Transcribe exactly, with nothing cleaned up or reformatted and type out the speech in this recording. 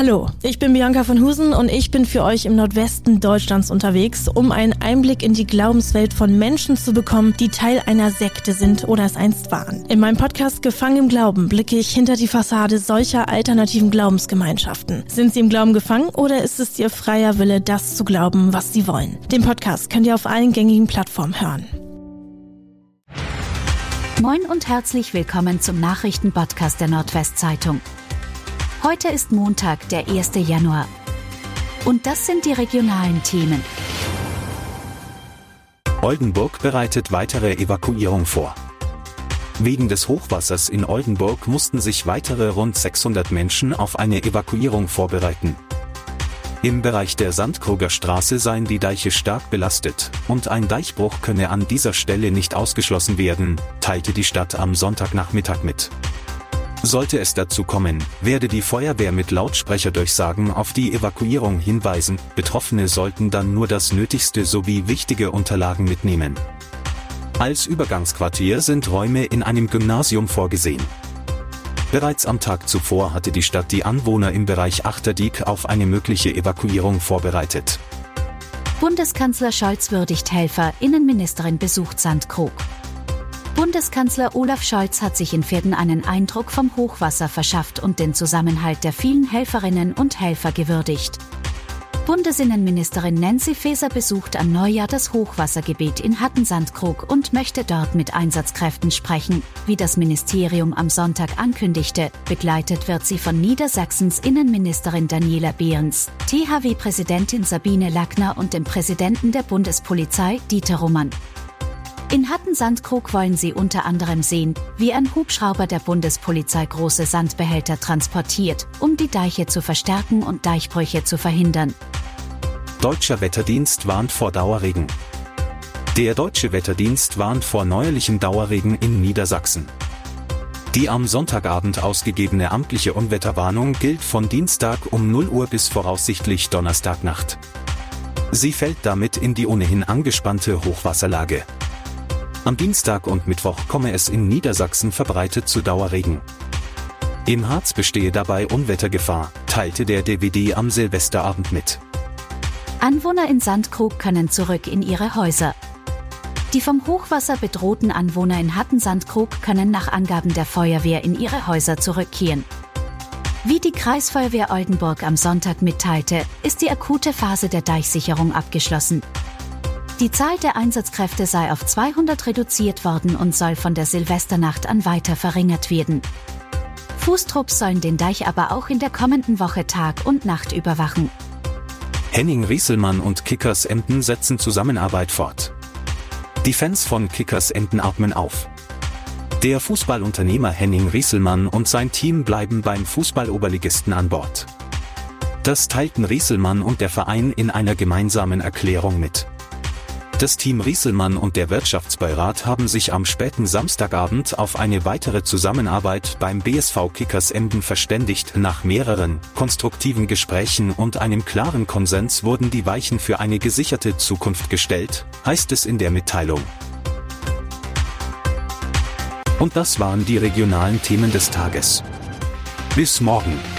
Hallo, ich bin Bianca von Husen und ich bin für euch im Nordwesten Deutschlands unterwegs, um einen Einblick in die Glaubenswelt von Menschen zu bekommen, die Teil einer Sekte sind oder es einst waren. In meinem Podcast Gefangen im Glauben blicke ich hinter die Fassade solcher alternativen Glaubensgemeinschaften. Sind sie im Glauben gefangen oder ist es ihr freier Wille, das zu glauben, was sie wollen? Den Podcast könnt ihr auf allen gängigen Plattformen hören. Moin und herzlich willkommen zum Nachrichtenpodcast der Nordwestzeitung. Heute ist Montag, der erster Januar. Und das sind die regionalen Themen. Oldenburg bereitet weitere Evakuierung vor. Wegen des Hochwassers in Oldenburg mussten sich weitere rund sechshundert Menschen auf eine Evakuierung vorbereiten. Im Bereich der Sandkruger Straße seien die Deiche stark belastet und ein Deichbruch könne an dieser Stelle nicht ausgeschlossen werden, teilte die Stadt am Sonntagnachmittag mit. Sollte es dazu kommen, werde die Feuerwehr mit Lautsprecherdurchsagen auf die Evakuierung hinweisen, Betroffene sollten dann nur das Nötigste sowie wichtige Unterlagen mitnehmen. Als Übergangsquartier sind Räume in einem Gymnasium vorgesehen. Bereits am Tag zuvor hatte die Stadt die Anwohner im Bereich Achterdiek auf eine mögliche Evakuierung vorbereitet. Bundeskanzler Scholz würdigt Helfer, Innenministerin besucht Sandkrug. Bundeskanzler Olaf Scholz hat sich in Verden einen Eindruck vom Hochwasser verschafft und den Zusammenhalt der vielen Helferinnen und Helfer gewürdigt. Bundesinnenministerin Nancy Faeser besucht am Neujahr das Hochwassergebiet in Hatten-Sandkrug und möchte dort mit Einsatzkräften sprechen, wie das Ministerium am Sonntag ankündigte. Begleitet wird sie von Niedersachsens Innenministerin Daniela Behrens, T H W-Präsidentin Sabine Lackner und dem Präsidenten der Bundespolizei Dieter Rummann. In Hatten-Sandkrug wollen sie unter anderem sehen, wie ein Hubschrauber der Bundespolizei große Sandbehälter transportiert, um die Deiche zu verstärken und Deichbrüche zu verhindern. Deutscher Wetterdienst warnt vor Dauerregen. Der Deutsche Wetterdienst warnt vor neuerlichem Dauerregen in Niedersachsen. Die am Sonntagabend ausgegebene amtliche Unwetterwarnung gilt von Dienstag um null Uhr bis voraussichtlich Donnerstagnacht. Sie fällt damit in die ohnehin angespannte Hochwasserlage. Am Dienstag und Mittwoch komme es in Niedersachsen verbreitet zu Dauerregen. Im Harz bestehe dabei Unwettergefahr, teilte der D W D am Silvesterabend mit. Anwohner in Sandkrug können zurück in ihre Häuser. Die vom Hochwasser bedrohten Anwohner in Hatten-Sandkrug können nach Angaben der Feuerwehr in ihre Häuser zurückkehren. Wie die Kreisfeuerwehr Oldenburg am Sonntag mitteilte, ist die akute Phase der Deichsicherung abgeschlossen. Die Zahl der Einsatzkräfte sei auf zweihundert reduziert worden und soll von der Silvesternacht an weiter verringert werden. Fußtrupps sollen den Deich aber auch in der kommenden Woche Tag und Nacht überwachen. Henning Rieselmann und Kickers Emden setzen Zusammenarbeit fort. Die Fans von Kickers Emden atmen auf. Der Fußballunternehmer Henning Rieselmann und sein Team bleiben beim Fußballoberligisten an Bord. Das teilten Rieselmann und der Verein in einer gemeinsamen Erklärung mit. Das Team Rieselmann und der Wirtschaftsbeirat haben sich am späten Samstagabend auf eine weitere Zusammenarbeit beim B S V Kickers Emden verständigt. Nach mehreren konstruktiven Gesprächen und einem klaren Konsens wurden die Weichen für eine gesicherte Zukunft gestellt, heißt es in der Mitteilung. Und das waren die regionalen Themen des Tages. Bis morgen.